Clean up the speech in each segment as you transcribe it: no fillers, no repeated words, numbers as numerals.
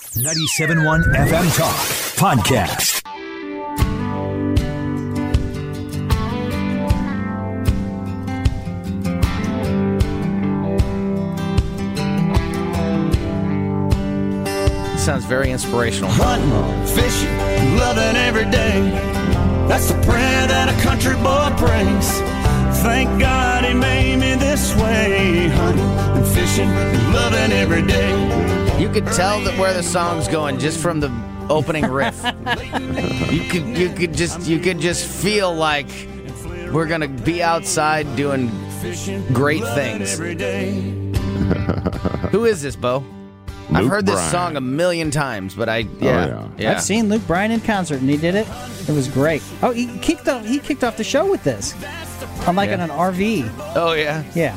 97.1 FM Talk Podcast. Sounds very inspirational. Hunting, fishing, loving every day. That's the prayer that a country boy prays. Thank God he made me this way. Hunting and fishing and loving every day. You could tell that where the song's going just from the opening riff. you could just feel like we're gonna be outside doing great things. Who is this, Bo? I've heard this song a million times, but yeah. I've seen Luke Bryan in concert, and he did it. It was great. Oh, he kicked off the show with this. I'm like in an RV. Oh yeah. Yeah.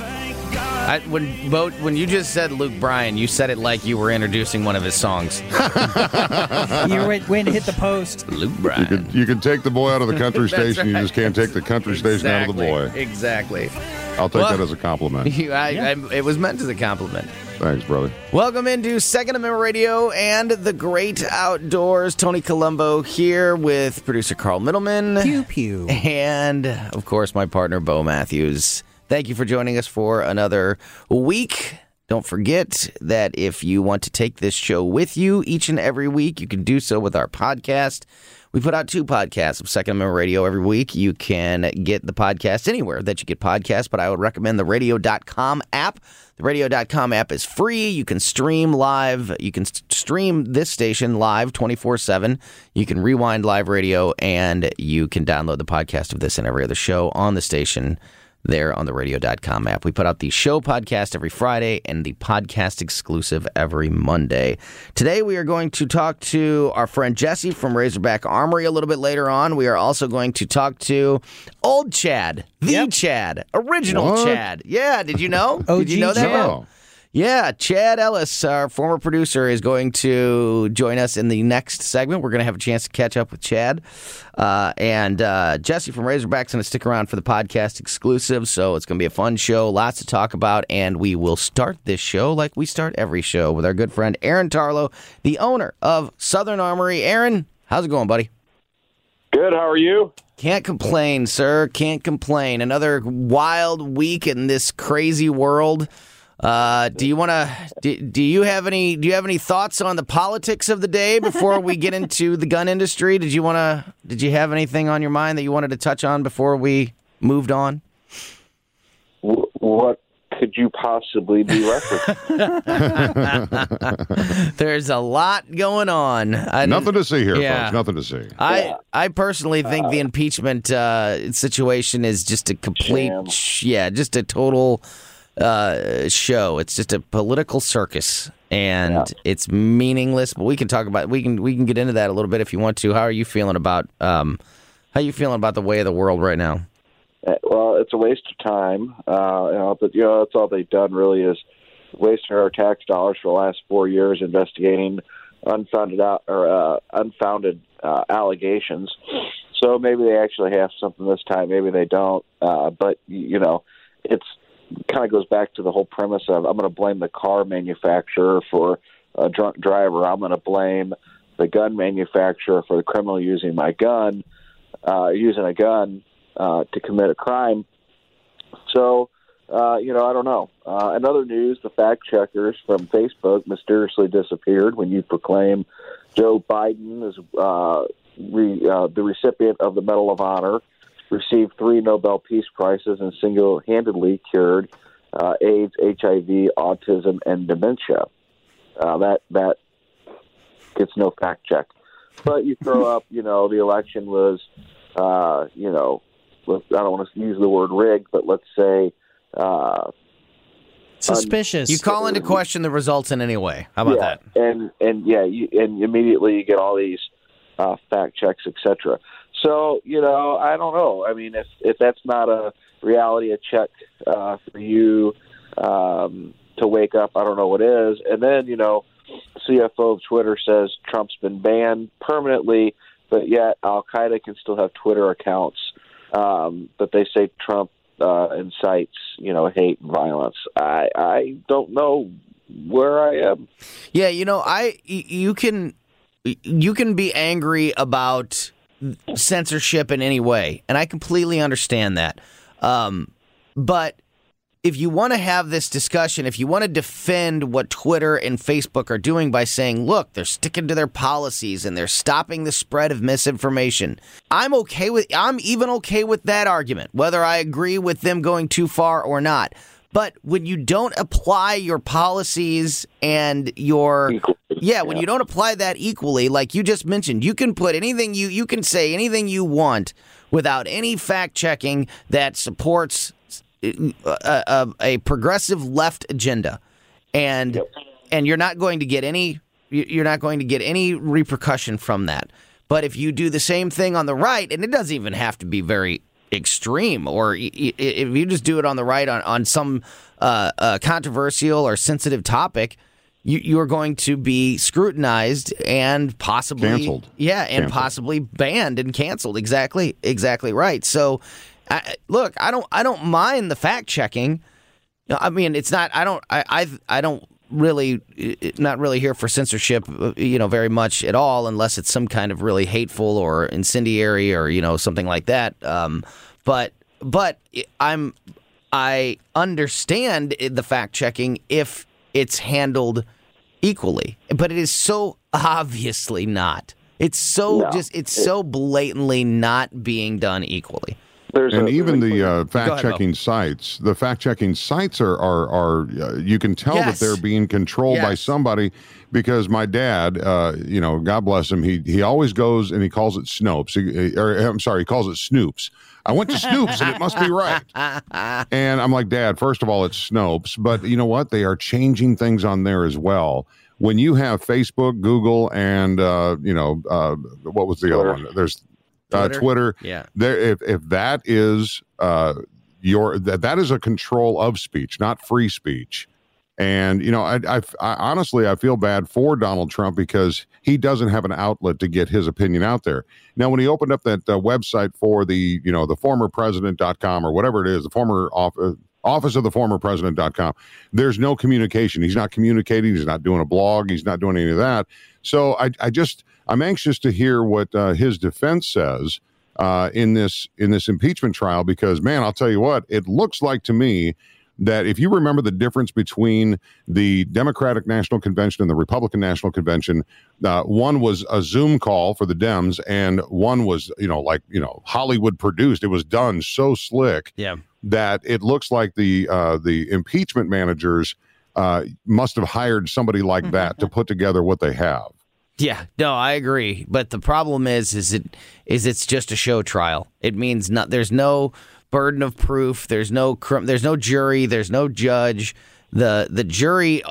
When you just said Luke Bryan, you said it like you were introducing one of his songs. You were waiting to hit the post. Luke Bryan. You can take the boy out of the country station. You just can't take the country station out of the boy. Exactly. I'll take that as a compliment. It was meant as a compliment. Thanks, brother. Welcome into Second Amendment Radio and the Great Outdoors. Tony Colombo here with producer Carl Middleman. Pew pew. And, of course, my partner, Bo Matthews. Thank you for joining us for another week. Don't forget that if you want to take this show with you each and every week, you can do so with our podcast. We put out 2 podcasts of Second Amendment Radio every week. You can get the podcast anywhere that you get podcasts, but I would recommend the radio.com app. The radio.com app is free. You can stream live. You can stream this station live 24/7. You can rewind live radio, and you can download the podcast of this and every other show on the station there on the radio.com app. We put out the show podcast every Friday and the podcast exclusive every Monday. Today we are going to talk to our friend Jesse from Razorback Armory a little bit later on. We are also going to talk to old Chad, Chad, original Chad. Yeah, did you know? Did you know that? No. Yeah, Chad Ellis, our former producer, is going to join us in the next segment. We're going to have a chance to catch up with Chad. And Jesse from Razorback's going to stick around for the podcast exclusive, so it's going to be a fun show, lots to talk about, and we will start this show like we start every show with our good friend Aaron Tarlow, the owner of Southern Armory. Aaron, how's it going, buddy? Good, how are you? Can't complain, sir. Can't complain. Another wild week in this crazy world. Do you have any thoughts on the politics of the day before we get into the gun industry? Did you have anything on your mind that you wanted to touch on before we moved on? What could you possibly be referencing? There's a lot going on. Nothing to see here, folks. Nothing to see. I personally think the impeachment situation is just a complete, just a total show. It's just a political circus, and it's meaningless. But we can talk about we can get into that a little bit if you want to. How are you feeling about the way of the world right now? Well, it's a waste of time. But that's all they've done really is wasting our tax dollars for the last 4 years investigating unfounded allegations. So maybe they actually have something this time. Maybe they don't. But it's kind of goes back to the whole premise of I'm going to blame the car manufacturer for a drunk driver. I'm going to blame the gun manufacturer for the criminal using a gun to commit a crime. So, I don't know. In other news, the fact checkers from Facebook mysteriously disappeared when you proclaim Joe Biden is the recipient of the Medal of Honor, received 3 Nobel Peace Prizes, and single-handedly cured AIDS, HIV, autism, and dementia. That gets no fact check. But you throw up, the election was, I don't want to use the word rigged, but let's say suspicious. You call into question the results in any way. How about that? And immediately you get all these fact checks, etc. So, I don't know. I mean, if that's not a reality check for you to wake up, I don't know what is. And then, CFO of Twitter says Trump's been banned permanently, but yet Al-Qaeda can still have Twitter accounts. But they say Trump incites, hate and violence. I don't know where I am. Yeah, you can be angry about censorship in any way, and I completely understand that. But if you want to have this discussion, if you want to defend what Twitter and Facebook are doing by saying, look, they're sticking to their policies and they're stopping the spread of misinformation, I'm even okay with that argument, whether I agree with them going too far or not. But when you don't apply your policies and your when you don't apply that equally, like you just mentioned, you can put anything you can say anything you want without any fact checking that supports a progressive left agenda, and you're not going to get any repercussion from that. But if you do the same thing on the right, and it doesn't even have to be very extreme, or if you just do it on the right on some controversial or sensitive topic, you're going to be scrutinized and possibly canceled. Possibly banned and canceled. Exactly right. So, look, I don't mind the fact checking. I mean, it's not. I don't really not really here for censorship. Very much at all, unless it's some kind of really hateful or incendiary or something like that. But I understand the fact checking if it's handled equally, but it is so obviously not. It's so so blatantly not being done equally. Even the fact-checking sites, are you can tell that they're being controlled by somebody, because my dad, God bless him, he always goes and he calls it Snopes. He calls it Snoops. I went to Snoops and it must be right. And I'm like, Dad, first of all, it's Snopes. But you know what? They are changing things on there as well. When you have Facebook, Google, and, what was the other one? There's Twitter. Yeah. If that is that is a control of speech, not free speech. And I honestly feel bad for Donald Trump, because he doesn't have an outlet to get his opinion out there. Now, when he opened up that website for the formerpresident.com or whatever it is, the former office of the former president.com, there's no communication. He's not communicating. He's not doing a blog. He's not doing any of that. So I'm anxious to hear what his defense says in this impeachment trial, because, man, I'll tell you what, it looks like to me that if you remember the difference between the Democratic National Convention and the Republican National Convention, one was a Zoom call for the Dems, and one was, Hollywood produced. It was done so slick that it looks like the impeachment managers must have hired somebody like that to put together what they have. Yeah, no, I agree. But the problem is it's just a show trial. It means there's no burden of proof. There's no jury. There's no judge. The jury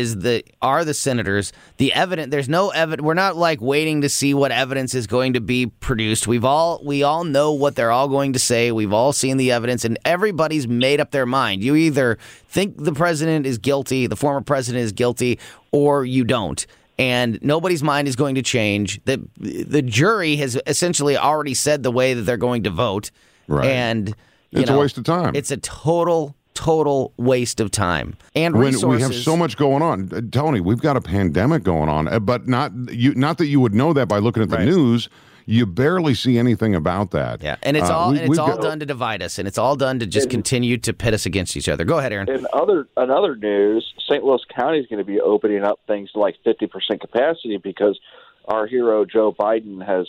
are the senators. The evidence, there's no evidence. We're not like waiting to see what evidence is going to be produced. We all know what they're all going to say. We've all seen the evidence, and everybody's made up their mind. You either think the president is guilty, the former president is guilty, or you don't. And nobody's mind is going to change. The jury has essentially already said the way that they're going to vote. Right. And it's a waste of time. It's a total waste of time and resources. When we have so much going on, Tony, we've got a pandemic going on, but not that you would know that by looking at the news. You barely see anything about that. Yeah, and it's all done to divide us, and it's all done to just continue to pit us against each other. Go ahead, Aaron. In other news, St. Louis County is going to be opening up things to like 50% capacity, because our hero Joe Biden has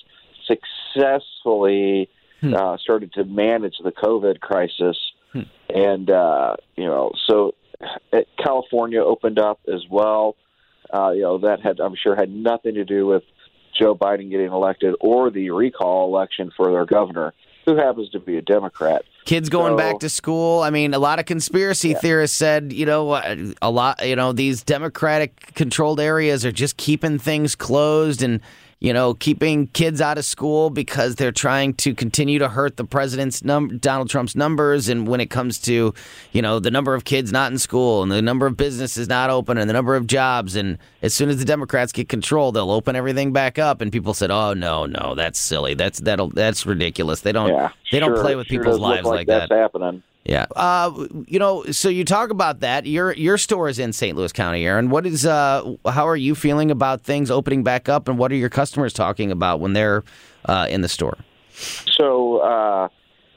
successfully started to manage the COVID crisis. And, so California opened up as well. That had nothing to do with Joe Biden getting elected or the recall election for their governor, who happens to be a Democrat. Kids going back to school. I mean, a lot of conspiracy theorists said, these Democratic controlled areas are just keeping things closed and, keeping kids out of school because they're trying to continue to hurt the president's Donald Trump's numbers. And when it comes to, the number of kids not in school and the number of businesses not open and the number of jobs, and as soon as the Democrats get control, they'll open everything back up. And people said, "Oh no, that's silly. That's ridiculous. They don't play with people's lives like that." That's happening. Yeah. So you talk about that. Your store is in St. Louis County, Aaron. What is how are you feeling about things opening back up, and what are your customers talking about when they're in the store? So,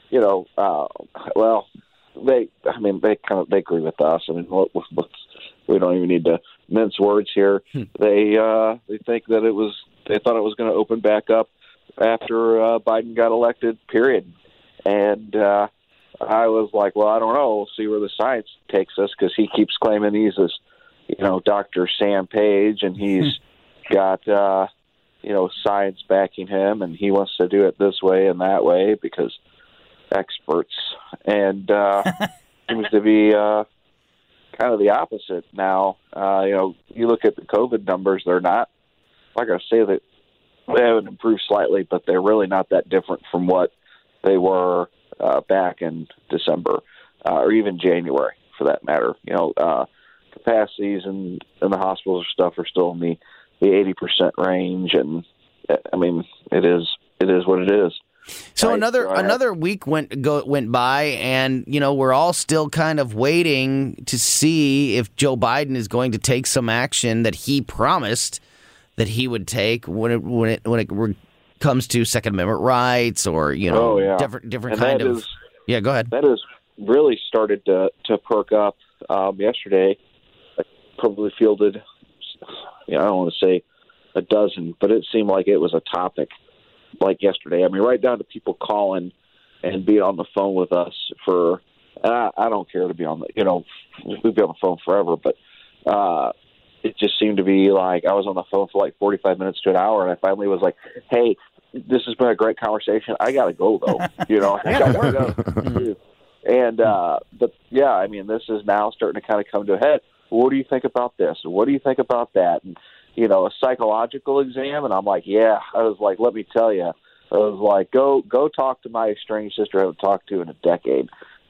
well, they agree with us. I mean, we don't even need to mince words here. They think that they thought it was going to open back up after Biden got elected, period. And I was like, well, I don't know. We'll see where the science takes us, because he keeps claiming he's this, Dr. Sam Page, and he's got, science backing him, and he wants to do it this way and that way because experts. And seems to be kind of the opposite now. You look at the COVID numbers, they're not, like I say, that they haven't improved slightly, but they're really not that different from what they were back in December or even January, for that matter. Capacities in the hospitals and stuff are still in the 80% range, and I mean, it is what it is. So right? another week went by, and we're all still kind of waiting to see if Joe Biden is going to take some action that he promised that he would take when it comes to Second Amendment rights, or different kind of. Yeah, go ahead. That has really started to perk up. Yesterday, I probably fielded, I don't want to say a dozen, but it seemed like it was a topic. Like yesterday, I mean, right down to people calling and being on the phone with us for. I don't care to be on the. We've been on the phone forever, but it just seemed to be like I was on the phone for like 45 minutes to an hour, and I finally was like, "Hey, this has been a great conversation. I got to go though." I got to go. And but yeah, I mean, this is now starting to kind of come to a head. What do you think about this? What do you think about that? And a psychological exam, and I'm like, yeah. I was like, let me tell you. I was like, go talk to my estranged sister I haven't talked to in a decade,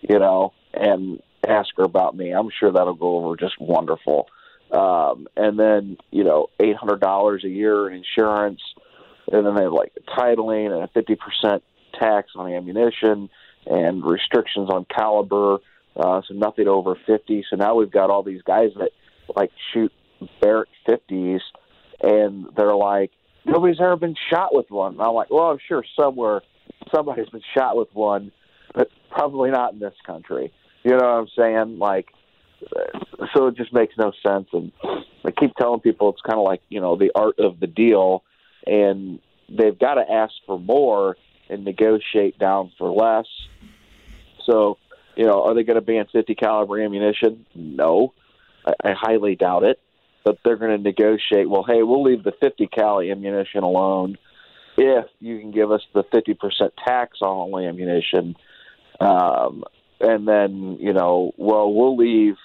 and ask her about me. I'm sure that'll go over just wonderful. And then, $800 a year in insurance, and then they have like titling and a 50% tax on ammunition and restrictions on caliber, so nothing over 50. So now we've got all these guys that like shoot Barrett 50s, and they're like, nobody's ever been shot with one. And I'm like, well, I'm sure somewhere somebody's been shot with one, but probably not in this country. You know what I'm saying? Like, so it just makes no sense. And I keep telling people it's kind of like, the art of the deal, and they've got to ask for more and negotiate down for less. So, are they going to ban 50 caliber ammunition? No, I highly doubt it. But they're going to negotiate, well, hey, we'll leave the 50 cal ammunition alone if you can give us the 50% tax on all ammunition. And then, we'll leave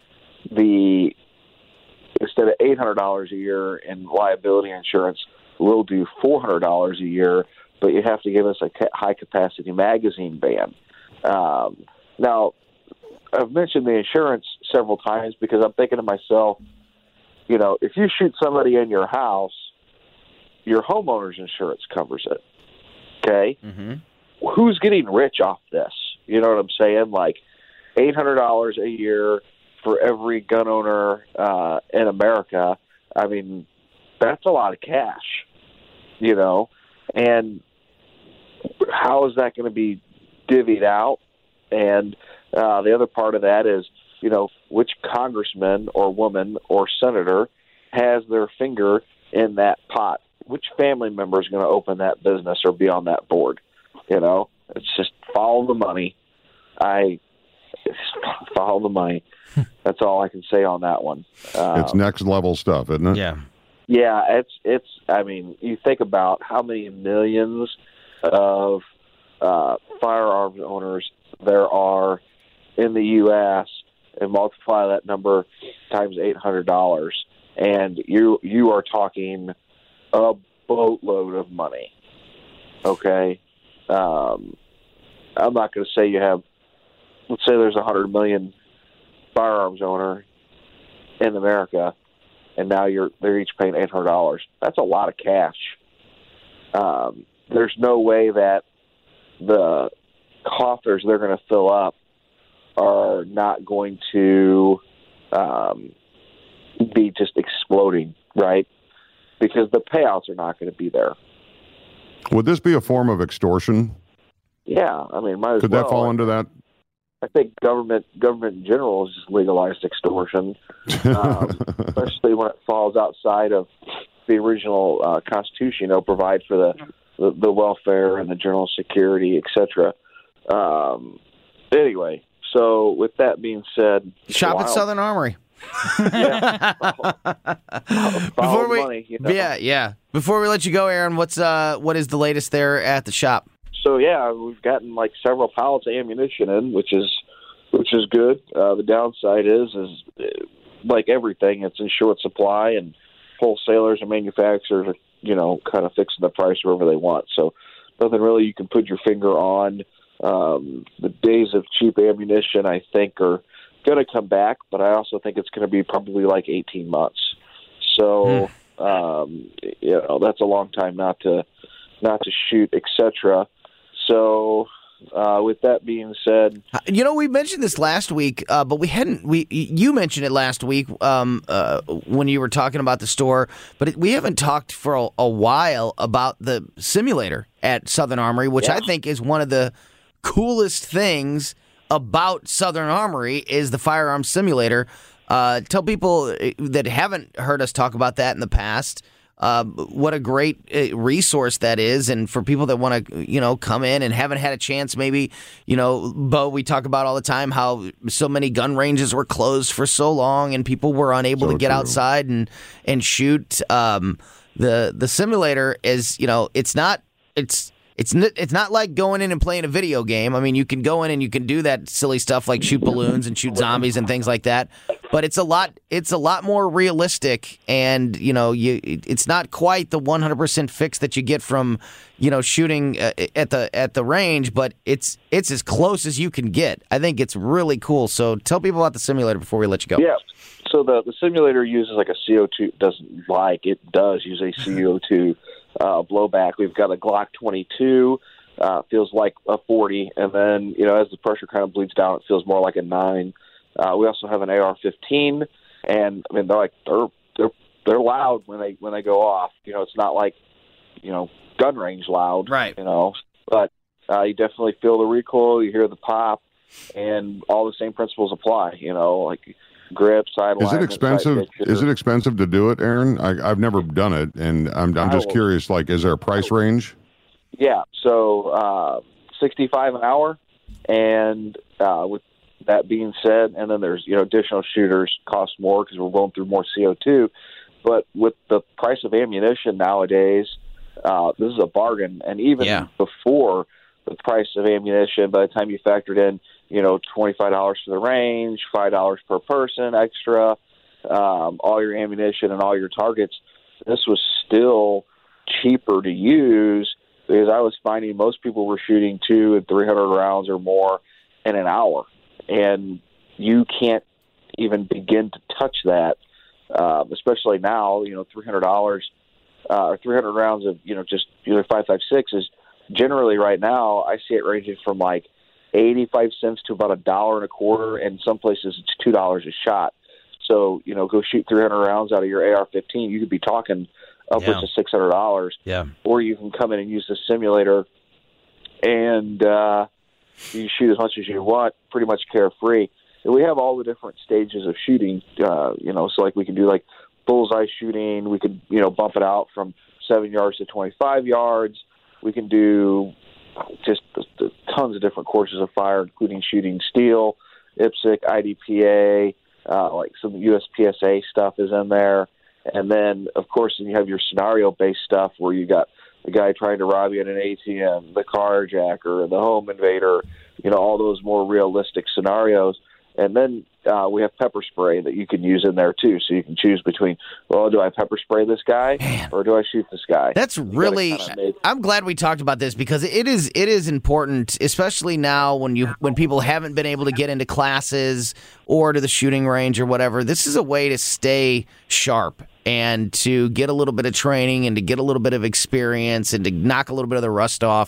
instead of $800 a year in liability insurance, we'll do $400 a year, but you have to give us a high-capacity magazine ban. Now, I've mentioned the insurance several times because I'm thinking to myself, if you shoot somebody in your house, your homeowner's insurance covers it. Okay? Mm-hmm. Who's getting rich off this? You know what I'm saying? Like $800 a year for every gun owner in America. I mean, that's a lot of cash, and how is that going to be divvied out? And the other part of that is, which congressman or woman or senator has their finger in that pot? Which family member is going to open that business or be on that board? It's just follow the money. Follow the money. That's all I can say on that one. It's next level stuff, isn't it? Yeah. Yeah, it's. I mean, you think about how many millions of firearms owners there are in the U.S. and multiply that number times $800, and you are talking a boatload of money. Okay, I'm not going to say you have. Let's say there's 100 million firearms owner in America, and now they're each paying $800. That's a lot of cash. There's no way that the coffers they're going to fill up are not going to be just exploding, right? Because the payouts are not going to be there. Would this be a form of extortion? Yeah, I mean, might as Could well. that fall under that? I think government in general has just legalized extortion, especially when it falls outside of the original Constitution. Provide for the welfare and the general security, etc. Anyway, so with that being said, shop at Southern Armory. Yeah. Before we, money, yeah. Before we let you go, Aaron, what is the latest there at the shop? So yeah, we've gotten like several pallets of ammunition in, which is good. The downside is like everything, it's in short supply, and wholesalers and manufacturers are kind of fixing the price wherever they want. So nothing really you can put your finger on. The days of cheap ammunition, I think, are going to come back, but I also think it's going to be probably like 18 months. So that's a long time not to shoot, etc. So, with that being said, we mentioned this last week, but you mentioned it last week when you were talking about the store, but we haven't talked for a while about the simulator at Southern Armory, which I think is one of the coolest things about Southern Armory is the firearm simulator. Tell people that haven't heard us talk about that in the past what a great resource that is, and for people that want to, come in and haven't had a chance, maybe, Bo, we talk about all the time how so many gun ranges were closed for so long and people were unable to get outside and shoot. The simulator is, it's not like going in and playing a video game. I mean, you can go in and you can do that silly stuff like shoot balloons and shoot zombies and things like that. But it's a lot more realistic, and it's not quite the 100% fix that you get from shooting at the range, but it's as close as you can get. I think it's really cool. So tell people about the simulator before we let you go. Yeah. So the simulator uses like a CO2. It does use a CO2 blowback. We've got a Glock 22. Feels like a 40, and then as the pressure kind of bleeds down, it feels more like a 9. We also have an AR-15, and I mean they're loud when they go off. It's not like gun range loud, right? But you definitely feel the recoil, you hear the pop, and all the same principles apply. Like grip, side. Is it expensive? Is it expensive to do it, Aaron? I've never done it, and I'm just curious. Like, is there a price range? Yeah, so $65 an hour, and with that being said, and then there's additional shooters cost more because we're going through more CO2. But with the price of ammunition nowadays, this is a bargain. And even before the price of ammunition, by the time you factored in $25 for the range, $5 per person extra, all your ammunition and all your targets, this was still cheaper to use because I was finding most people were shooting 200 and 300 rounds or more in an hour. And you can't even begin to touch that, especially now, $300 or 300 rounds of, just either 5.56 is generally right now, I see it ranging from like 85 cents to about $1.25, and some places it's $2 a shot. So, go shoot 300 rounds out of your AR-15, you could be talking upwards of $600. Yeah. Or you can come in and use the simulator and you shoot as much as you want, pretty much carefree. And we have all the different stages of shooting, so like we can do like bullseye shooting. We could, bump it out from 7 yards to 25 yards. We can do just tons of different courses of fire, including shooting steel, IPSC, IDPA, like some USPSA stuff is in there. And then, of course, you have your scenario-based stuff where you got the guy trying to rob you at an ATM, the carjacker, the home invader, all those more realistic scenarios. And then we have pepper spray that you can use in there, too. So you can choose between, well, do I pepper spray this guy or do I shoot this guy? That's really – I'm glad we talked about this because it is important, especially now when people haven't been able to get into classes or to the shooting range or whatever. This is a way to stay sharp and to get a little bit of training and to get a little bit of experience and to knock a little bit of the rust off.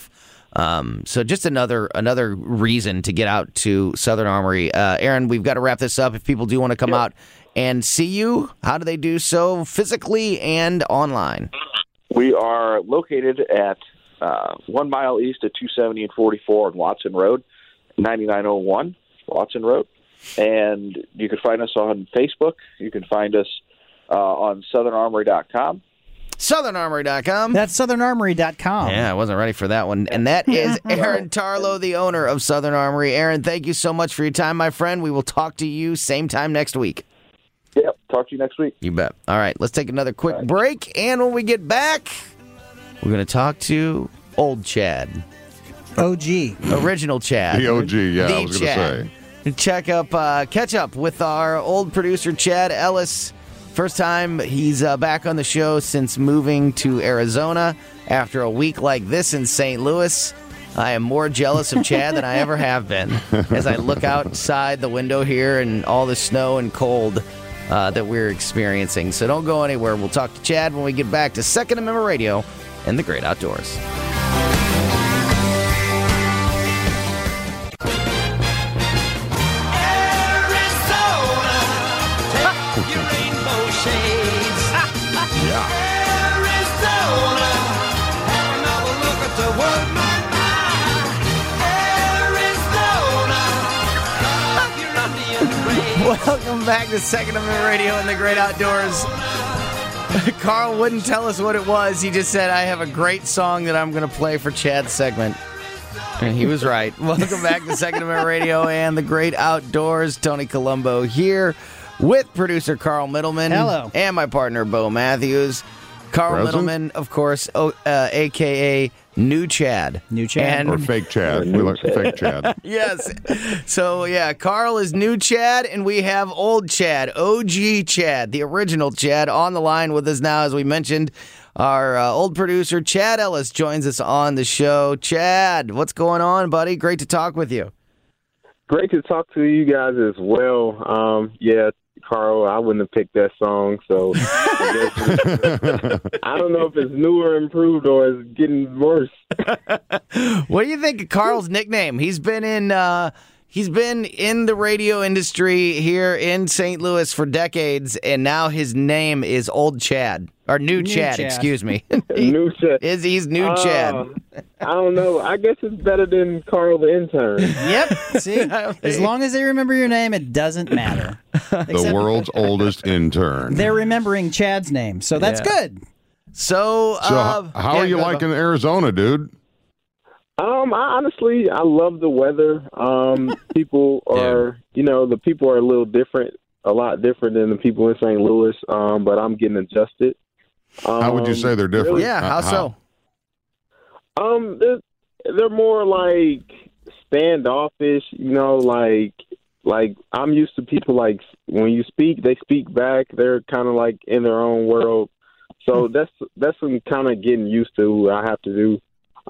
So just another reason to get out to Southern Armory. Aaron, we've got to wrap this up. If people do want to come out and see you, how do they do so physically and online? We are located at 1 mile east of 270 and 44 on Watson Road, 9901 Watson Road. And you can find us on Facebook. You can find us on southernarmory.com. southernarmory.com. That's southernarmory.com. Yeah, I wasn't ready for that one. And that is Aaron Tarlow, the owner of Southern Armory. Aaron, thank you so much for your time, my friend. We will talk to you same time next week. Yep, talk to you next week. You bet. All right, let's take another quick break. And when we get back, we're going to talk to old Chad. OG. Original Chad. The OG, yeah, The I was going to say. Catch up with our old producer, Chad Ellis. First time he's back on the show since moving to Arizona. After a week like this in St. Louis, I am more jealous of Chad than I ever have been as I look outside the window here and all the snow and cold that we're experiencing. So don't go anywhere. We'll talk to Chad when we get back to Second Amendment Radio and the Great Outdoors. Welcome back to Second Amendment Radio and the Great Outdoors. Carl wouldn't tell us what it was. He just said, I have a great song that I'm going to play for Chad's segment. And he was right. Welcome back to Second Amendment Radio and the Great Outdoors. Tony Colombo here with producer Carl Middleman. Hello. And my partner, Bo Matthews. Carl Middleman, of course, a.k.a. New Chad. New Chad. Or fake Chad. We like fake Chad. Yes. So, yeah, Carl is New Chad, and we have old Chad, OG Chad, the original Chad, on the line with us now. As we mentioned, our old producer, Chad Ellis, joins us on the show. Chad, what's going on, buddy? Great to talk with you. Great to talk to you guys as well. Carl, I wouldn't have picked that song, so I don't know if it's new or improved or it's getting worse. What do you think of Carl's nickname? He's been in the radio industry here in St. Louis for decades, and now his name is Old Chad. Or New Chad, excuse me. New Chad. He's New Chad. I don't know. I guess it's better than Carl the intern. Yep. See, as long as they remember your name, it doesn't matter. The world's oldest intern. They're remembering Chad's name, so that's good. So how are you liking Arizona, dude? Honestly, I love the weather. People are, the people are a lot different than the people in St. Louis, but I'm getting adjusted. How would you say they're different? Really? Yeah, how so? They're more like standoffish, like I'm used to people like when you speak, they speak back. They're kind of like in their own world. So that's some kind of getting used to. I have to do.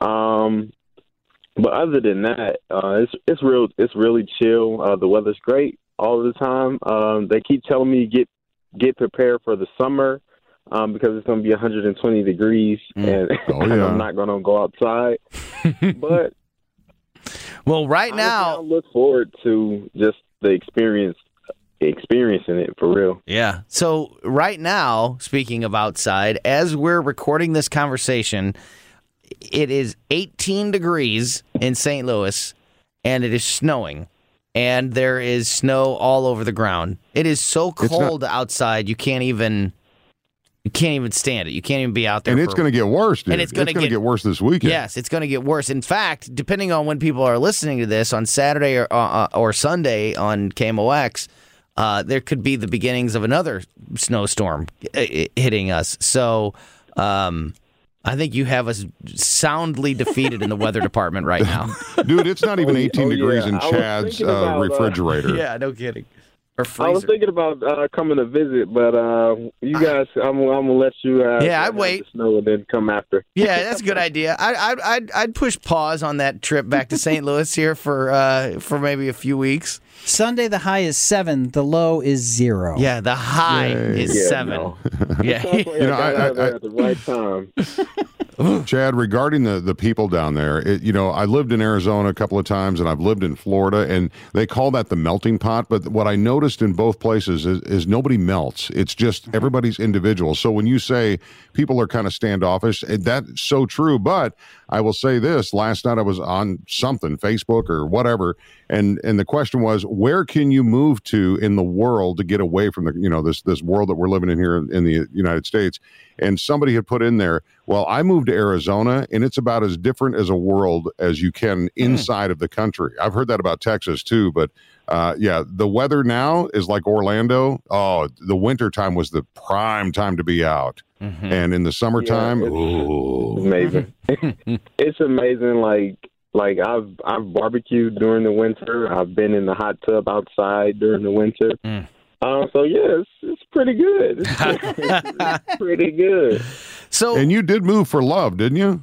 But other than that, it's really chill. The weather's great all the time. They keep telling me get prepared for the summer because it's going to be 120 degrees, and I'm not going to go outside. But well, right now, I look forward to just the experiencing it for real. Yeah. So right now, speaking of outside, as we're recording this conversation, it is 18 degrees in St. Louis, and it is snowing, and there is snow all over the ground. It is so cold outside, you can't even stand it. You can't even be out there. And it's going to get worse, dude. And it's going to get worse this weekend. Yes, it's going to get worse. In fact, depending on when people are listening to this, on Saturday or Sunday on KMOX, there could be the beginnings of another snowstorm hitting us. So I think you have us soundly defeated in the weather department right now. Dude, it's not even 18 degrees in Chad's refrigerator. Yeah, no kidding. Or I was thinking about coming to visit, but you guys, I'm gonna let you. I'd wait. The snow and then come after. Yeah, that's a good idea. I'd push pause on that trip back to St. Louis here for maybe a few weeks. Sunday, the high is 7. The low is 0. Yeah, the high is 7. No. Yeah, I got out there at the right time. Chad, regarding the people down there, I lived in Arizona a couple of times, and I've lived in Florida, and they call that the melting pot. But what I noticed in both places is nobody melts. It's just everybody's individual. So when you say people are kind of standoffish, that's so true. But I will say this: last night I was on something, Facebook or whatever, and the question was, where can you move to in the world to get away from this world that we're living in here in the United States? And somebody had put in there, well, I moved to Arizona, and it's about as different as a world as you can inside of the country. I've heard that about Texas, too. But, the weather now is like Orlando. Oh, the winter time was the prime time to be out. Mm-hmm. And in the summertime, it's amazing. It's amazing. Like I've barbecued during the winter. I've been in the hot tub outside during the winter. So yeah, it's pretty good. It's pretty good. So, and you did move for love, didn't you?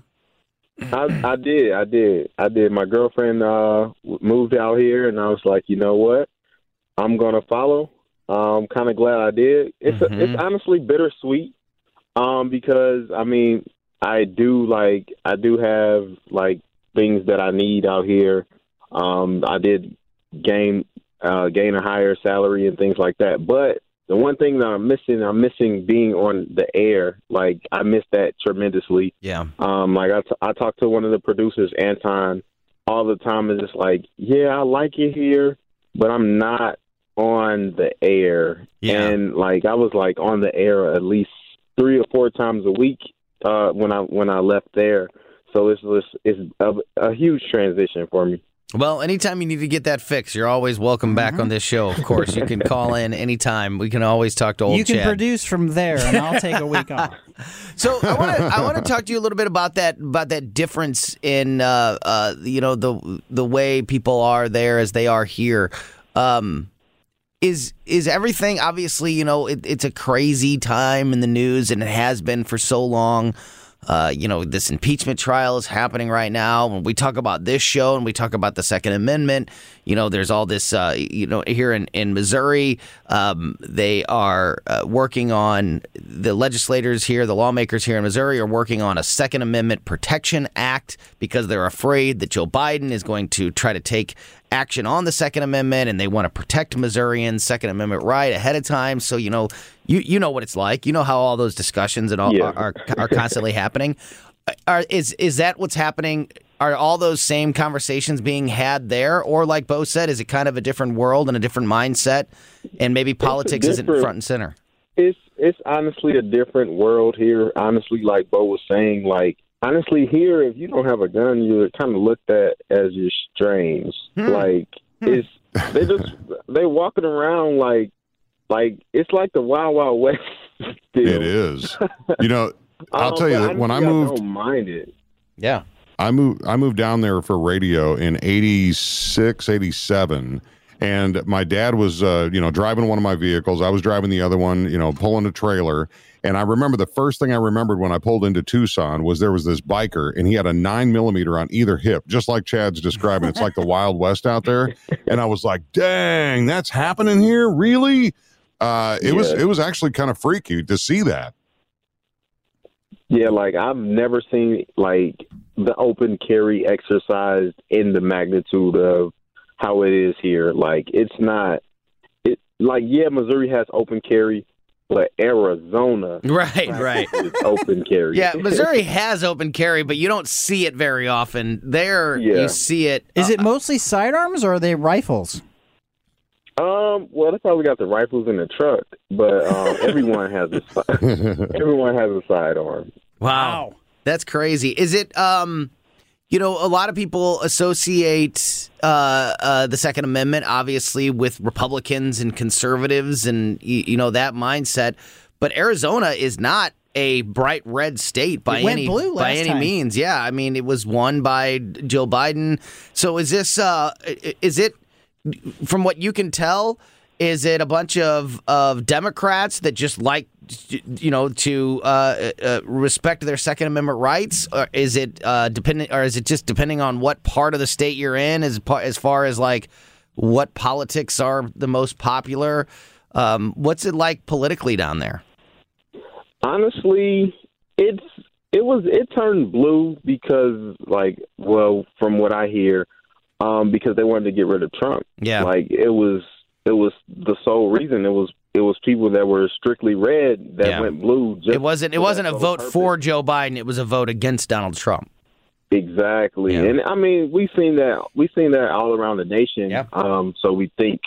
I did. My girlfriend moved out here, and I was like, you know what? I'm gonna follow. I'm kind of glad I did. It's honestly bittersweet, because I mean, I do have like things that I need out here. I did gain a higher salary and things like that. But the one thing that I'm missing being on the air. Like, I miss that tremendously. Yeah. I talk to one of the producers, Anton, all the time. And it's like, yeah, I like it here, but I'm not on the air. Yeah. And like, I was like on the air at least 3 or 4 times a week when I left there. So it's a huge transition for me. Well, anytime you need to get that fixed, you're always welcome back on this show, of course. You can call in anytime. We can always talk to old Chad. You can produce from there, and I'll take a week off. So I want to talk to you a little bit about that difference in the way people are there as they are here. Is everything, obviously, it's a crazy time in the news, and it has been for so long. This impeachment trial is happening right now. When we talk about this show and we talk about the Second Amendment, there's all this, here in Missouri, they are working on, the legislators here, the lawmakers here in Missouri are working on a Second Amendment Protection Act because they're afraid that Joe Biden is going to try to take action on the Second Amendment, and they want to protect Missourians' Second Amendment right ahead of time. So, you know what it's like. You know how all those discussions and all are constantly happening. Is that what's happening? Are all those same conversations being had there? Or like Bo said, is it kind of a different world and a different mindset, and maybe politics isn't front and center? It's honestly a different world here. Honestly, like Bo was saying, like, honestly, here, if you don't have a gun, you're kind of looked at as you're strange. Like, they walking around like it's like the Wild Wild West. Still. It is. I'll tell you that when I moved, I don't mind it. Yeah, I moved down there for radio in 86, 87. And my dad was, driving one of my vehicles. I was driving the other one, pulling a trailer. And I remember the first thing I remembered when I pulled into Tucson was there was this biker, and he had a 9mm on either hip, just like Chad's describing. It's like the Wild West out there. And I was like, dang, that's happening here? Really? It was actually kind of freaky to see that. Yeah, like I've never seen like the open carry exercised in the magnitude of how it is here. Like Missouri has open carry, but Arizona right is open carry. Yeah, Missouri has open carry, but you don't see it very often. There, you see it. Is it mostly sidearms, or are they rifles? Well, they probably got the rifles in the truck, but everyone has a sidearm. Wow, that's crazy. Is it? A lot of people associate the Second Amendment, obviously, with Republicans and conservatives and, that mindset. But Arizona is not a bright red state by any means. Yeah, I mean, it was won by Joe Biden. So is this? Is it? From what you can tell, is it a bunch of Democrats that just like, to respect their Second Amendment rights? Or is it just depending on what part of the state you're in, as far as like what politics are the most popular? What's it like politically down there? Honestly, it it turned blue because, like, well, from what I hear, because they wanted to get rid of Trump. Yeah. Like, it was the sole reason. It was people that were strictly red that went blue. It wasn't a vote for Joe Biden. It was a vote against Donald Trump. Exactly. Yeah. And I mean, we've seen that all around the nation. Yeah. So we think.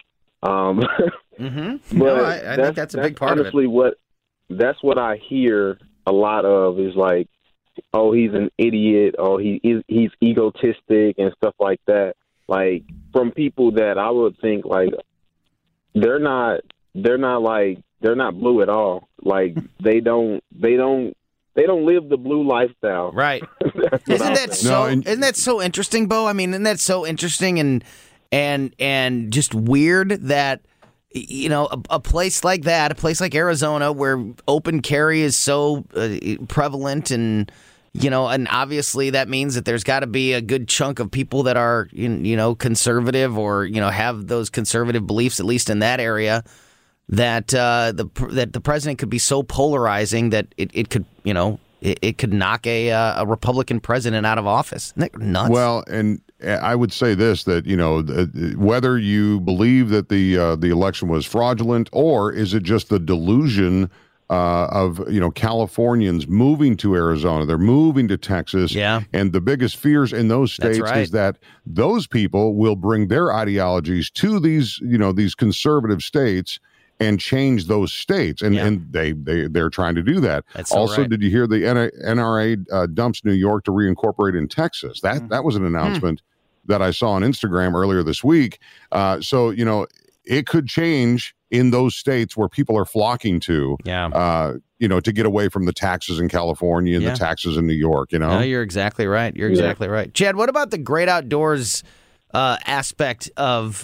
Mm-hmm. No, I think that's a big part honestly of it. That's what I hear a lot of is like, oh, he's an idiot, or he's egotistic and stuff like that. Like, from people that I would think like they're not blue at all. Like, they don't live the blue lifestyle. Right. Isn't that so interesting, Bo? I mean, isn't that so interesting and just weird that, you know, a place like that, a place like Arizona where open carry is so prevalent, and, you know, and obviously that means that there's got to be a good chunk of people that are, you know, conservative, or, you know, have those conservative beliefs, at least in that area, that the president could be so polarizing that it could, you know, it could knock a Republican president out of office. Isn't that nuts? Well, and I would say this, that, you know, whether you believe that the election was fraudulent, or is it just the delusion of, you know, Californians moving to Arizona, they're moving to Texas, and the biggest fears in those states is that those people will bring their ideologies to these, you know, these conservative states and change those states, and they're trying to do that. That's so also, right. Did you hear the NRA dumps New York to reincorporate in Texas? That was an announcement that I saw on Instagram earlier this week. So, you know, it could change in those states where people are flocking to, you know, to get away from the taxes in California and the taxes in New York, you know? No, you're exactly right. You're exactly right. Chad, what about the great outdoors aspect of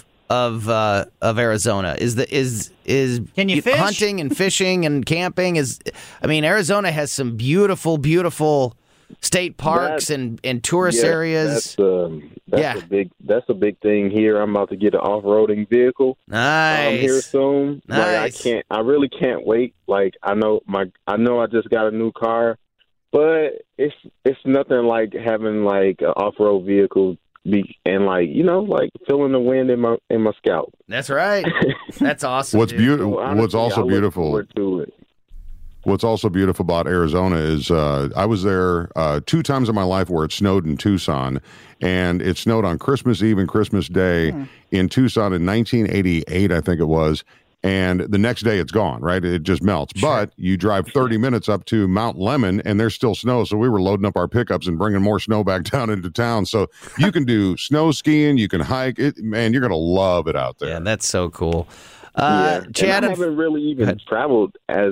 Arizona? Can you fish? Hunting and fishing and camping Arizona has some beautiful state parks and tourist areas. That's a big thing here. I'm about to get an off-roading vehicle. Nice. Here soon. Nice. Like, I really can't wait. Like, I know I just got a new car, but it's nothing like having like an off-road vehicle and, like, you know, like feeling the wind in my scalp. That's right. That's awesome. What's beautiful? What's also I beautiful? Look forward to it. What's also beautiful about Arizona is I was there 2 times in my life where it snowed in Tucson, and it snowed on Christmas Eve and Christmas Day in Tucson in 1988, I think it was. And the next day it's gone, right? It just melts. Sure. But you drive 30 minutes up to Mount Lemmon and there's still snow. So we were loading up our pickups and bringing more snow back down into town. So you can do snow skiing, you can hike it. Man, you're going to love it out there. Yeah, that's so cool. Chad, I haven't really even traveled as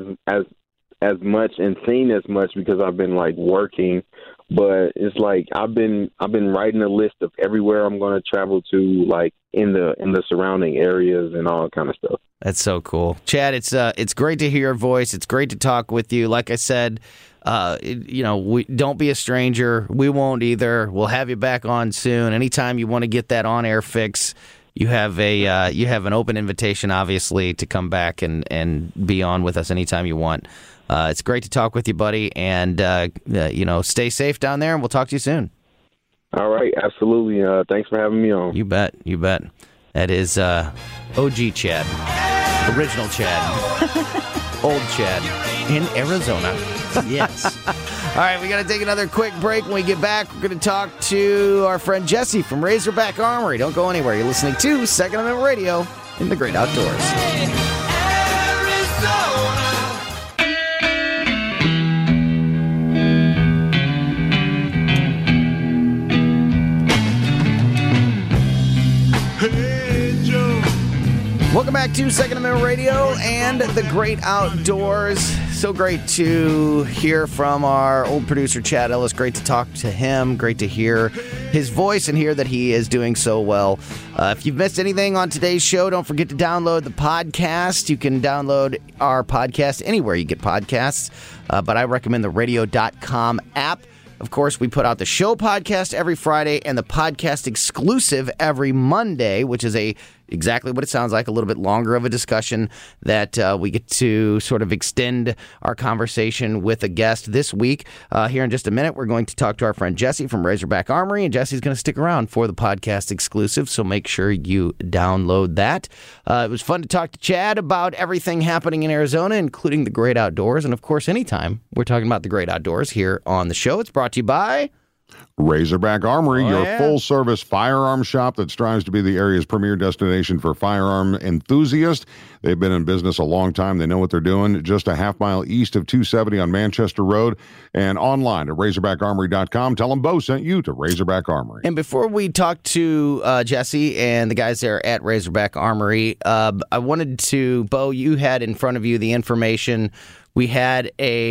much and seen as much because I've been like working. But it's like I've been writing a list of everywhere I'm going to travel to, like in the surrounding areas and all kind of stuff. That's so cool, Chad. It's great to hear your voice. It's great to talk with you. Like I said, you know, we don't be a stranger. We won't either. We'll have you back on soon. Anytime you want to get that on air fix, you have an open invitation, obviously, to come back and be on with us anytime you want. It's great to talk with you, buddy, and you know, stay safe down there, and we'll talk to you soon. All right, absolutely. Thanks for having me on. You bet. That is OG Chad, original Chad, old Chad in Arizona. Yes. All right, we got to take another quick break. When we get back, we're going to talk to our friend Jesse from Razorback Armory. Don't go anywhere. You're listening to Second Amendment Radio in the Great Outdoors. Welcome back to Second Amendment Radio and the Great Outdoors. So great to hear from our old producer, Chad Ellis. Great to talk to him. Great to hear his voice and hear that he is doing so well. If you've missed anything on today's show, don't forget to download the podcast. You can download our podcast anywhere you get podcasts, but I recommend the radio.com app. Of course, we put out the show podcast every Friday and the podcast exclusive every Monday, which is a exactly what it sounds like, a little bit longer of a discussion that we get to sort of extend our conversation with a guest this week. Here in just a minute, we're going to talk to our friend Jesse from Razorback Armory, and Jesse's going to stick around for the podcast exclusive, so make sure you download that. It was fun to talk to Chad about everything happening in Arizona, including the great outdoors, and of course, anytime we're talking about the great outdoors here on the show, it's brought to you by Razorback Armory, your full-service firearm shop that strives to be the area's premier destination for firearm enthusiasts. They've been in business a long time. They know what they're doing. Just a half mile east of 270 on Manchester Road, and online at RazorbackArmory.com. Tell them Bo sent you to Razorback Armory. And before we talk to Jesse and the guys there at Razorback Armory, I wanted to, Bo, you had in front of you the information. We had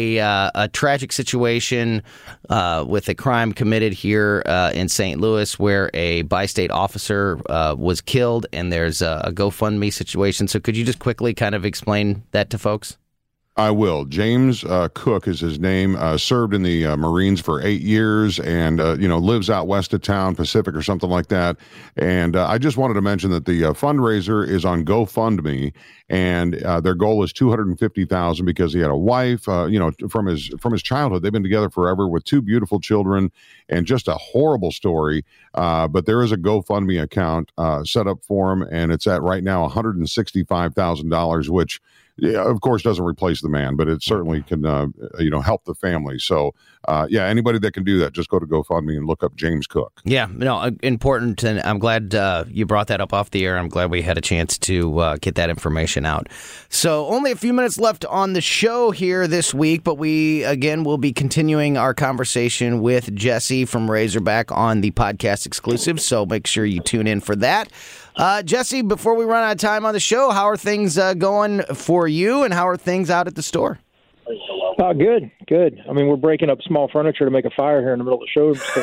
a tragic situation with a crime committed here in St. Louis where a bi-state officer was killed, and there's a GoFundMe situation. So could you just quickly kind of explain that to folks? I will. James Cook is his name. Served in the Marines for 8 years, and lives out west of town, Pacific or something like that. And I just wanted to mention that the fundraiser is on GoFundMe, and their goal is $250,000 because he had a wife. From his childhood, they've been together forever with 2 beautiful children, and just a horrible story. But there is a GoFundMe account set up for him, and it's at right now $165,000, which, of course, doesn't replace the man, but it certainly can, help the family. So, anybody that can do that, just go to GoFundMe and look up James Cook. Yeah, important, and I'm glad you brought that up off the air. I'm glad we had a chance to get that information out. So, only a few minutes left on the show here this week, but we, again, will be continuing our conversation with Jesse from Razorback on the podcast exclusive, so make sure you tune in for that. Jesse, before we run out of time on the show, how are things going for you, and how are things out at the store? Good. I mean, we're breaking up small furniture to make a fire here in the middle of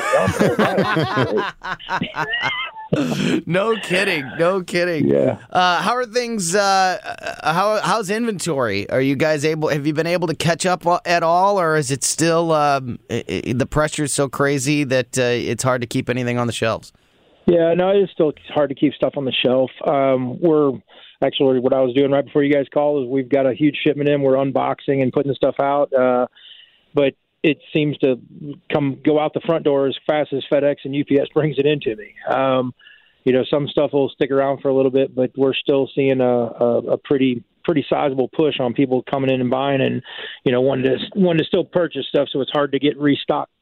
the show. No kidding. Yeah. How are things? How's inventory? Are you guys have you been able to catch up at all, or is it still the pressure is so crazy that it's hard to keep anything on the shelves? Yeah, no, it's still hard to keep stuff on the shelf. We're actually, what I was doing right before you guys called is we've got a huge shipment in. We're unboxing and putting the stuff out, but it seems to go out the front door as fast as FedEx and UPS brings it into me. Some stuff will stick around for a little bit, but we're still seeing a pretty sizable push on people coming in and buying, and wanting to still purchase stuff. So it's hard to get restocked.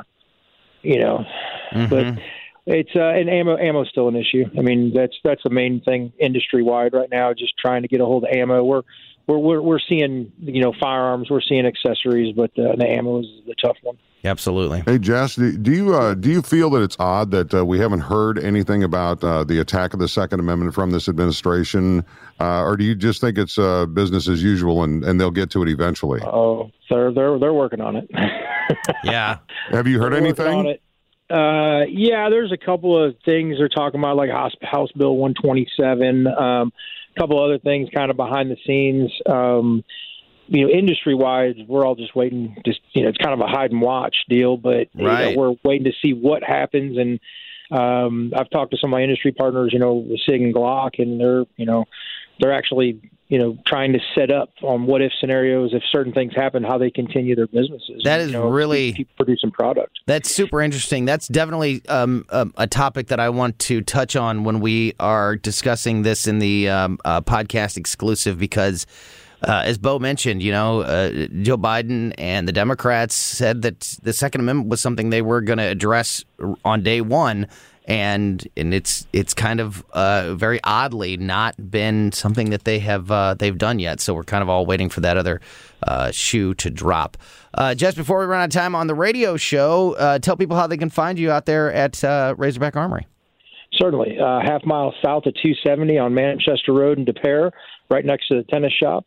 But. It's and ammo's still an issue. I mean, that's the main thing industry wide right now. Just trying to get a hold of ammo. We're seeing firearms, we're seeing accessories, but the ammo is the tough one. Absolutely. Hey Jess, do you feel that it's odd that we haven't heard anything about the attack of the Second Amendment from this administration, or do you just think it's business as usual and they'll get to it eventually? Oh, they're working on it. Yeah. Have you heard anything? There's a couple of things they're talking about, like House Bill 127, a couple other things kind of behind the scenes. Industry-wise, we're all just waiting. It's kind of a hide and watch deal, but right. We're waiting to see what happens. And I've talked to some of my industry partners, SIG and Glock, and they're actually trying to set up on what if scenarios, if certain things happen, how they continue their businesses. That is really keep producing product. That's super interesting. That's definitely a topic that I want to touch on when we are discussing this in the podcast exclusive, because as Bo mentioned, Joe Biden and the Democrats said that the Second Amendment was something they were going to address on day one. And it's kind of very oddly not been something that they've done yet. So we're kind of all waiting for that other shoe to drop. Just before we run out of time on the radio show, tell people how they can find you out there at Razorback Armory. Certainly. Half mile south of 270 on Manchester Road in Des Peres, right next to the tennis shop.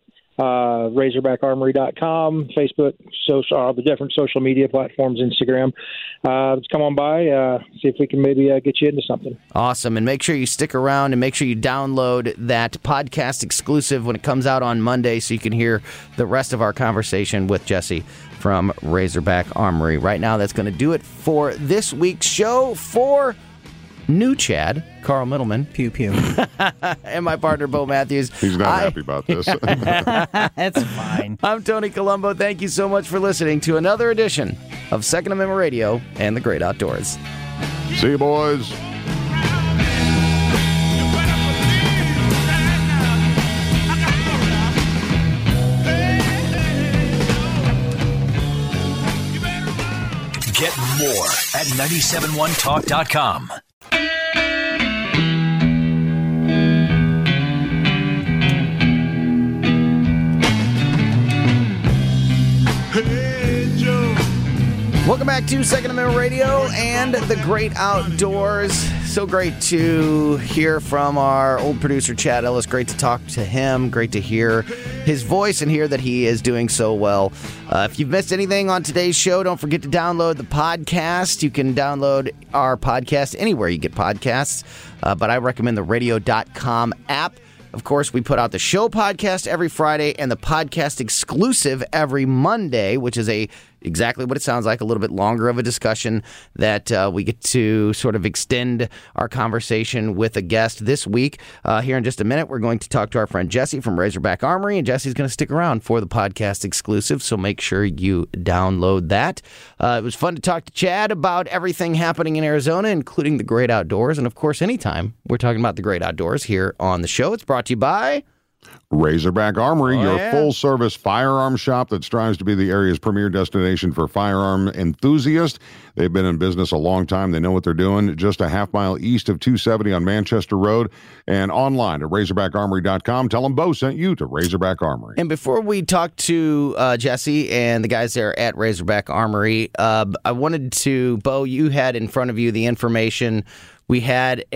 RazorbackArmory.com, Facebook, all the different social media platforms, Instagram. Let's come on by, see if we can maybe get you into something. Awesome. And make sure you stick around and make sure you download that podcast exclusive when it comes out on Monday so you can hear the rest of our conversation with Jesse from Razorback Armory. Right now, that's going to do it for this week's show. For new Chad, Carl Middleman. Pew, pew. And my partner, Bo Matthews. He's not happy about this. That's fine. I'm Tony Colombo. Thank you so much for listening to another edition of Second Amendment Radio and the Great Outdoors. See you, boys. Get more at 971talk.com. Welcome back to Second Amendment Radio and the Great Outdoors. So great to hear from our old producer, Chad Ellis. Great to talk to him. Great to hear his voice and hear that he is doing so well. If you've missed anything on today's show, don't forget to download the podcast. You can download our podcast anywhere you get podcasts, but I recommend the radio.com app. Of course, we put out the show podcast every Friday and the podcast exclusive every Monday, which is exactly what it sounds like, a little bit longer of a discussion that we get to sort of extend our conversation with a guest. This week, here in just a minute, we're going to talk to our friend Jesse from Razorback Armory, and Jesse's going to stick around for the podcast exclusive, so make sure you download that. It was fun to talk to Chad about everything happening in Arizona, including the Great Outdoors, and of course, anytime we're talking about the Great Outdoors here on the show, it's brought to you by Razorback Armory, your full-service firearm shop that strives to be the area's premier destination for firearm enthusiasts. They've been in business a long time. They know what they're doing. Just a half mile east of 270 on Manchester Road, and online at RazorbackArmory.com. Tell them Bo sent you to Razorback Armory. And before we talk to Jesse and the guys there at Razorback Armory, I wanted to, Bo, you had in front of you the information. We had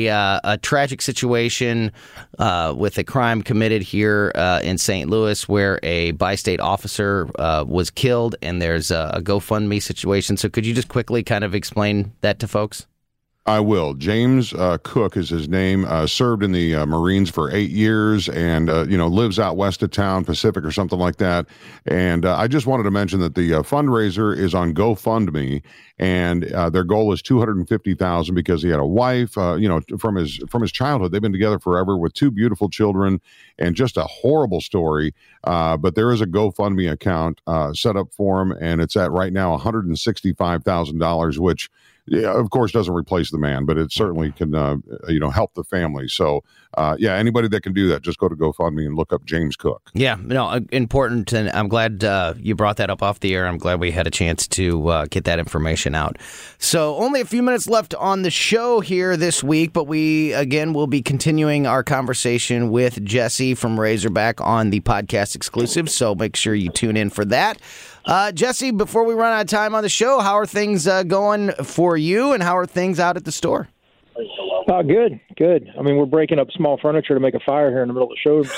a tragic situation with a crime committed here in St. Louis where a bi-state officer was killed, and there's a GoFundMe situation. So could you just quickly kind of explain that to folks? I will. James Cook is his name. Served in the Marines for 8 years, and lives out west of town, Pacific or something like that. And I just wanted to mention that the fundraiser is on GoFundMe, and their goal is $250,000 because he had a wife. From his childhood, they've been together forever with 2 beautiful children, and just a horrible story. But there is a GoFundMe account set up for him, and it's at right now $165,000, which, of course, doesn't replace the man, but it certainly can, help the family. So, anybody that can do that, just go to GoFundMe and look up James Cook. Yeah, important, and I'm glad you brought that up off the air. I'm glad we had a chance to get that information out. So, only a few minutes left on the show here this week, but we, again, will be continuing our conversation with Jesse from Razorback on the podcast exclusive, so make sure you tune in for that. Jesse, before we run out of time on the show, how are things going for you, and how are things out at the store? Good. I mean, we're breaking up small furniture to make a fire here in the middle of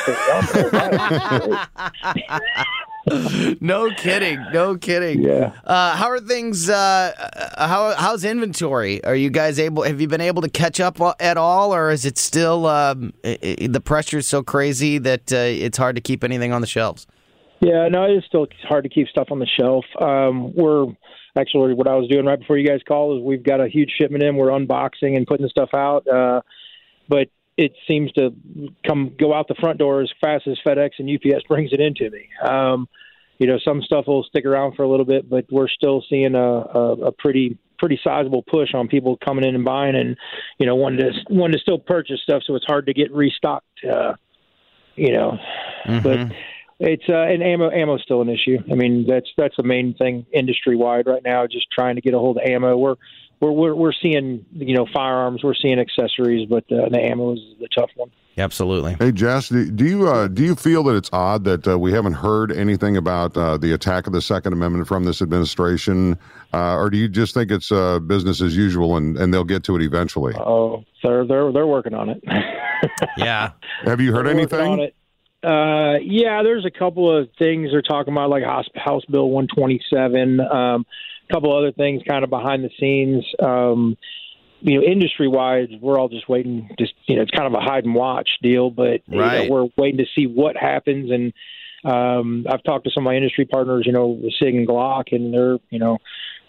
the show. No kidding. Yeah. How are things? How's inventory? Are you guys have you been able to catch up at all, or is it still the pressure is so crazy that it's hard to keep anything on the shelves? Yeah, no, it's still hard to keep stuff on the shelf. We're actually, what I was doing right before you guys called is we've got a huge shipment in. We're unboxing and putting stuff out, but it seems to go out the front door as fast as FedEx and UPS brings it into me. Some stuff will stick around for a little bit, but we're still seeing a pretty sizable push on people coming in and buying, and wanting to still purchase stuff. So it's hard to get restocked. But. It's and ammo's still an issue. I mean, that's the main thing industry wide right now. Just trying to get a hold of ammo. We're seeing firearms, we're seeing accessories, but the ammo is the tough one. Absolutely. Hey Jess, do you feel that it's odd that we haven't heard anything about the attack of the Second Amendment from this administration, or do you just think it's business as usual and they'll get to it eventually? Oh, they're working on it. Yeah. Have you heard anything? There's a couple of things they're talking about, like House Bill 127, a couple other things kind of behind the scenes. Industry-wise, we're all just waiting. It's kind of a hide and watch deal, but right. We're waiting to see what happens. And I've talked to some of my industry partners, with SIG and Glock, and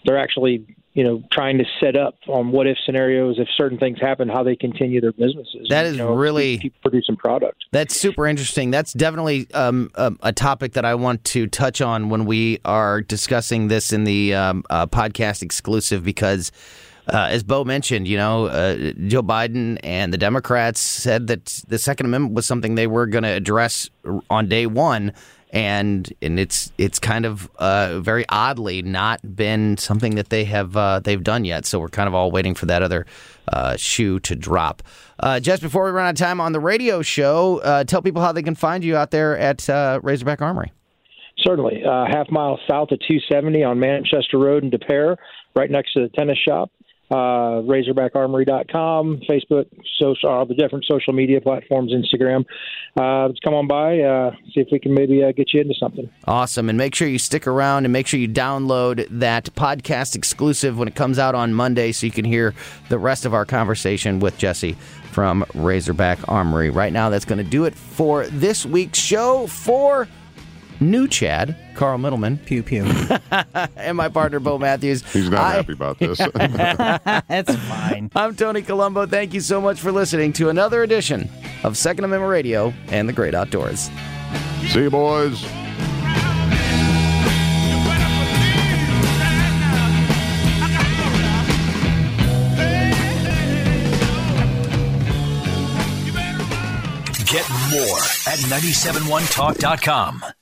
they're actually, trying to set up on what if scenarios, if certain things happen, how they continue their businesses. That is really keep producing product. That's super interesting. That's definitely a topic that I want to touch on when we are discussing this in the podcast exclusive, because as Bo mentioned, Joe Biden and the Democrats said that the Second Amendment was something they were going to address on day one. And it's kind of very oddly not been something that they've done yet. So we're kind of all waiting for that other shoe to drop. Just before we run out of time on the radio show, tell people how they can find you out there at Razorback Armory. Certainly. Half mile south of 270 on Manchester Road in De Pere, right next to the tennis shop. RazorbackArmory.com, Facebook, all the different social media platforms, Instagram. Let's come on by, see if we can maybe get you into something. Awesome. And make sure you stick around and make sure you download that podcast exclusive when it comes out on Monday so you can hear the rest of our conversation with Jesse from Razorback Armory. Right now, that's going to do it for this week's show. For new Chad, Carl Middleman. Pew, pew. And my partner, Bo Matthews. He's not happy about this. That's fine. I'm Tony Colombo. Thank you so much for listening to another edition of Second Amendment Radio and the Great Outdoors. See you, boys. Get more at 971talk.com.